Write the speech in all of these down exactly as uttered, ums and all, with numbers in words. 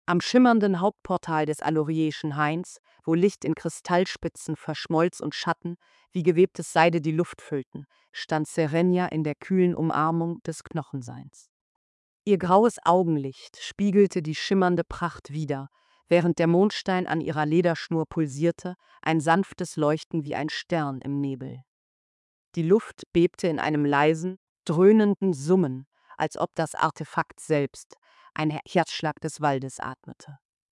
Am schimmernden Hauptportal des Alorieschen Hains, wo Licht in Kristallspitzen verschmolz und Schatten wie gewebtes Seide die Luft füllten, stand Serenia in der kühlen Umarmung des Knochenseins. Ihr graues Augenlicht spiegelte die schimmernde Pracht wider, während der Mondstein an ihrer Lederschnur pulsierte, ein sanftes Leuchten wie ein Stern im Nebel. Die Luft bebte in einem leisen, dröhnenden Summen, als ob das Artefakt selbst ein Herzschlag des Waldes atmete.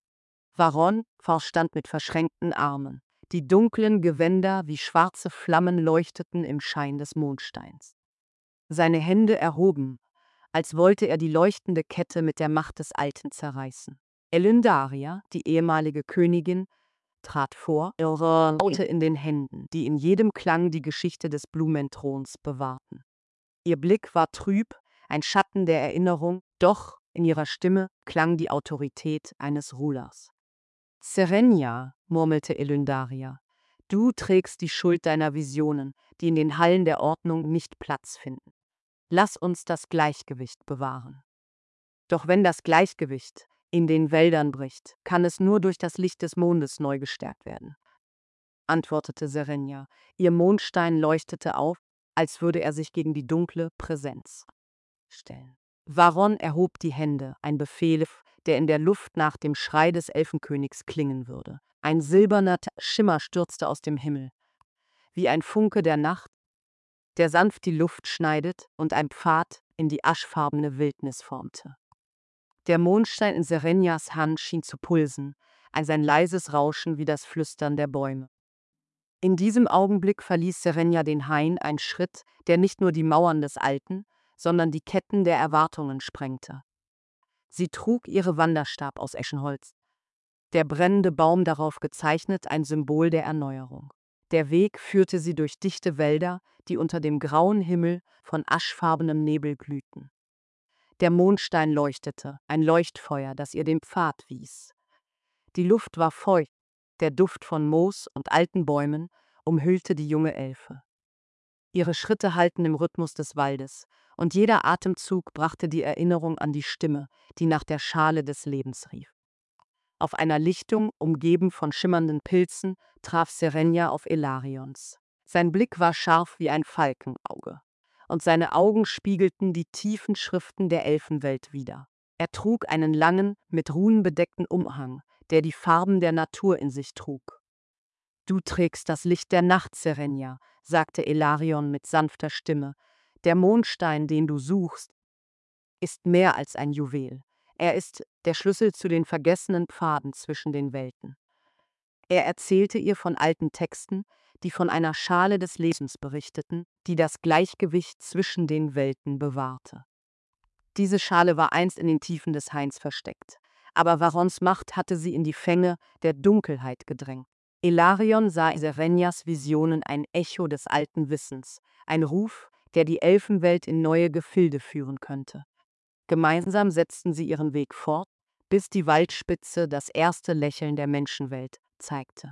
Varon stand mit verschränkten Armen. Die dunklen Gewänder wie schwarze Flammen leuchteten im Schein des Mondsteins. Seine Hände erhoben, als wollte er die leuchtende Kette mit der Macht des Alten zerreißen. Elyndaria, die ehemalige Königin, trat vor, ihre Laute in den Händen, die in jedem Klang die Geschichte des Blumenthrons bewahrten. Ihr Blick war trüb, ein Schatten der Erinnerung, doch in ihrer Stimme klang die Autorität eines Rulers. »Serenia«, murmelte Elyndaria, »du trägst die Schuld deiner Visionen, die in den Hallen der Ordnung nicht Platz finden. Lass uns das Gleichgewicht bewahren.« »Doch wenn das Gleichgewicht in den Wäldern bricht, kann es nur durch das Licht des Mondes neu gestärkt werden«, antwortete Serenia. Ihr Mondstein leuchtete auf, als würde er sich gegen die dunkle Präsenz stellen. Varon erhob die Hände, ein Befehl, der in der Luft nach dem Schrei des Elfenkönigs klingen würde. Ein silberner Schimmer stürzte aus dem Himmel, wie ein Funke der Nacht, der sanft die Luft schneidet und ein Pfad in die aschfarbene Wildnis formte. Der Mondstein in Serenias Hand schien zu pulsen, ein leises Rauschen wie das Flüstern der Bäume. In diesem Augenblick verließ Serenia den Hain, ein Schritt, der nicht nur die Mauern des Alten, sondern die Ketten der Erwartungen sprengte. Sie trug ihre Wanderstab aus Eschenholz, der brennende Baum darauf gezeichnet, ein Symbol der Erneuerung. Der Weg führte sie durch dichte Wälder, die unter dem grauen Himmel von aschfarbenem Nebel glühten. Der Mondstein leuchtete, ein Leuchtfeuer, das ihr den Pfad wies. Die Luft war feucht, der Duft von Moos und alten Bäumen umhüllte die junge Elfe. Ihre Schritte hallten im Rhythmus des Waldes, und jeder Atemzug brachte die Erinnerung an die Stimme, die nach der Schale des Lebens rief. Auf einer Lichtung, umgeben von schimmernden Pilzen, traf Serenia auf Elarions. Sein Blick war scharf wie ein Falkenauge, und seine Augen spiegelten die tiefen Schriften der Elfenwelt wider. Er trug einen langen, mit Runen bedeckten Umhang, der die Farben der Natur in sich trug. »Du trägst das Licht der Nacht, Serenia«, sagte Elarion mit sanfter Stimme. »Der Mondstein, den du suchst, ist mehr als ein Juwel. Er ist der Schlüssel zu den vergessenen Pfaden zwischen den Welten.« Er erzählte ihr von alten Texten, die von einer Schale des Lebens berichteten, die das Gleichgewicht zwischen den Welten bewahrte. Diese Schale war einst in den Tiefen des Hains versteckt, aber Varons Macht hatte sie in die Fänge der Dunkelheit gedrängt. Elarion sah in Serenias Visionen ein Echo des alten Wissens, ein Ruf, der die Elfenwelt in neue Gefilde führen könnte. Gemeinsam setzten sie ihren Weg fort, bis die Waldspitze das erste Lächeln der Menschenwelt zeigte.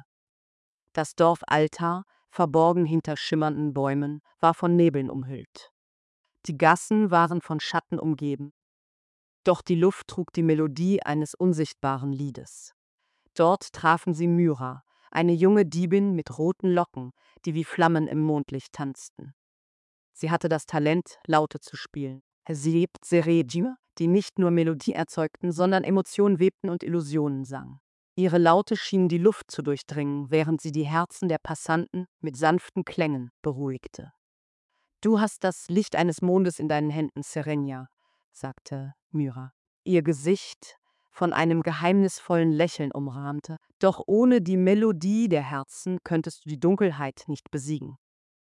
Das Dorf Altar, verborgen hinter schimmernden Bäumen, war von Nebeln umhüllt. Die Gassen waren von Schatten umgeben, doch die Luft trug die Melodie eines unsichtbaren Liedes. Dort trafen sie Myra, eine junge Diebin mit roten Locken, die wie Flammen im Mondlicht tanzten. Sie hatte das Talent, Laute zu spielen. Sie lebt Seregime, die nicht nur Melodie erzeugten, sondern Emotionen webten und Illusionen sangen. Ihre Laute schienen die Luft zu durchdringen, während sie die Herzen der Passanten mit sanften Klängen beruhigte. »Du hast das Licht eines Mondes in deinen Händen, Serenia«, sagte Myra. Ihr Gesicht von einem geheimnisvollen Lächeln umrahmte, doch ohne die Melodie der Herzen könntest du die Dunkelheit nicht besiegen.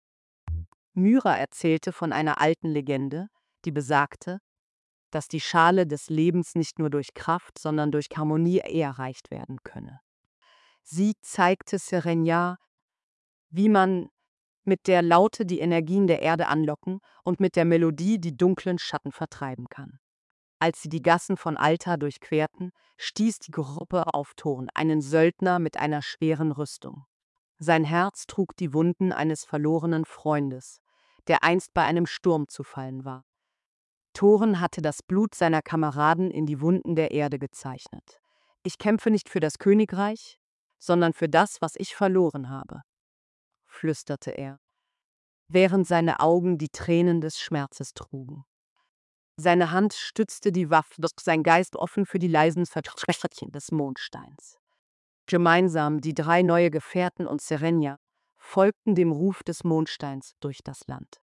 Myra erzählte von einer alten Legende, die besagte, dass die Schale des Lebens nicht nur durch Kraft, sondern durch Harmonie erreicht werden könne. Sie zeigte Serenia, wie man mit der Laute die Energien der Erde anlocken und mit der Melodie die dunklen Schatten vertreiben kann. Als sie die Gassen von Altar durchquerten, stieß die Gruppe auf Thorn, einen Söldner mit einer schweren Rüstung. Sein Herz trug die Wunden eines verlorenen Freundes, der einst bei einem Sturm zu fallen war. Thoren hatte das Blut seiner Kameraden in die Wunden der Erde gezeichnet. Ich kämpfe nicht für das Königreich, sondern für das, was ich verloren habe, flüsterte er, während seine Augen die Tränen des Schmerzes trugen. Seine Hand stützte die Waffe, doch sein Geist offen für die leisen Versprechen des Mondsteins. Gemeinsam, die drei neue Gefährten und Serenia, folgten dem Ruf des Mondsteins durch das Land.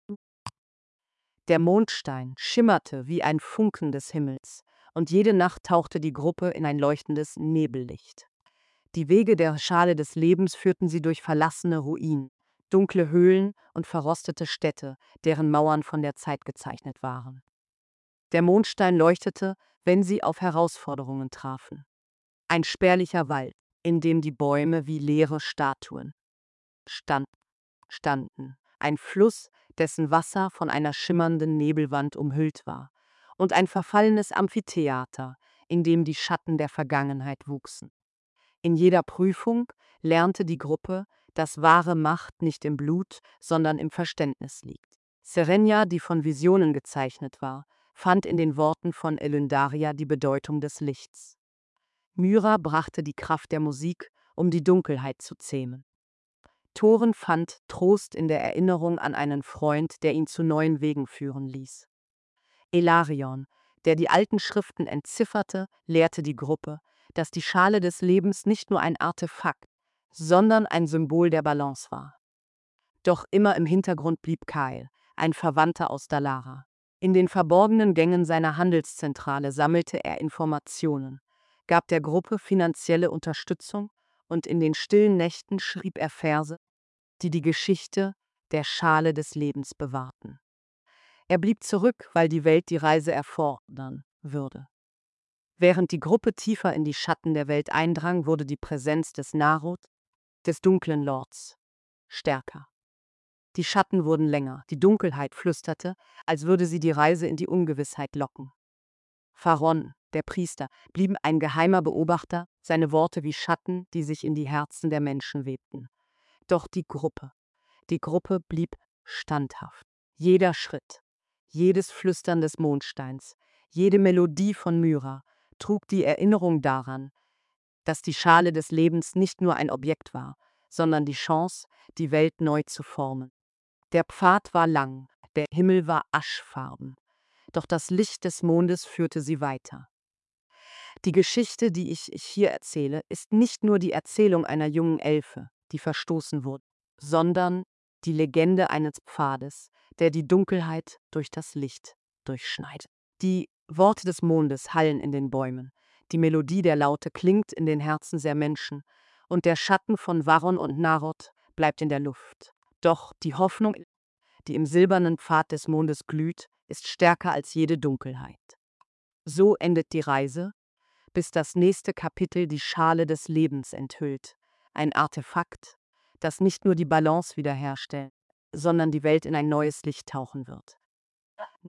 Der Mondstein schimmerte wie ein Funken des Himmels, und jede Nacht tauchte die Gruppe in ein leuchtendes Nebellicht. Die Wege der Schale des Lebens führten sie durch verlassene Ruinen, dunkle Höhlen und verrostete Städte, deren Mauern von der Zeit gezeichnet waren. Der Mondstein leuchtete, wenn sie auf Herausforderungen trafen. Ein spärlicher Wald, in dem die Bäume wie leere Statuen stand, standen, ein Fluss, dessen Wasser von einer schimmernden Nebelwand umhüllt war, und ein verfallenes Amphitheater, in dem die Schatten der Vergangenheit wuchsen. In jeder Prüfung lernte die Gruppe, dass wahre Macht nicht im Blut, sondern im Verständnis liegt. Serenia, die von Visionen gezeichnet war, fand in den Worten von Elyndaria die Bedeutung des Lichts. Myra brachte die Kraft der Musik, um die Dunkelheit zu zähmen. Thorin fand Trost in der Erinnerung an einen Freund, der ihn zu neuen Wegen führen ließ. Elarion, der die alten Schriften entzifferte, lehrte die Gruppe, dass die Schale des Lebens nicht nur ein Artefakt, sondern ein Symbol der Balance war. Doch immer im Hintergrund blieb Kyle, ein Verwandter aus Dalara. In den verborgenen Gängen seiner Handelszentrale sammelte er Informationen, gab der Gruppe finanzielle Unterstützung und in den stillen Nächten schrieb er Verse, die die Geschichte der Schale des Lebens bewahrten. Er blieb zurück, weil die Welt die Reise erfordern würde. Während die Gruppe tiefer in die Schatten der Welt eindrang, wurde die Präsenz des Narod, des dunklen Lords, stärker. Die Schatten wurden länger, die Dunkelheit flüsterte, als würde sie die Reise in die Ungewissheit locken. Faron, der Priester, blieb ein geheimer Beobachter, seine Worte wie Schatten, die sich in die Herzen der Menschen webten. Doch die Gruppe, die Gruppe blieb standhaft. Jeder Schritt, jedes Flüstern des Mondsteins, jede Melodie von Myra trug die Erinnerung daran, dass die Schale des Lebens nicht nur ein Objekt war, sondern die Chance, die Welt neu zu formen. Der Pfad war lang, der Himmel war aschfarben, doch das Licht des Mondes führte sie weiter. Die Geschichte, die ich hier erzähle, ist nicht nur die Erzählung einer jungen Elfe, die verstoßen wurde, sondern die Legende eines Pfades, der die Dunkelheit durch das Licht durchschneidet. Die Worte des Mondes hallen in den Bäumen, die Melodie der Laute klingt in den Herzen der Menschen, und der Schatten von Varon und Narod bleibt in der Luft. Doch die Hoffnung, die im silbernen Pfad des Mondes glüht, ist stärker als jede Dunkelheit. So endet die Reise, bis das nächste Kapitel die Schale des Lebens enthüllt, ein Artefakt, das nicht nur die Balance wiederherstellt, sondern die Welt in ein neues Licht tauchen wird.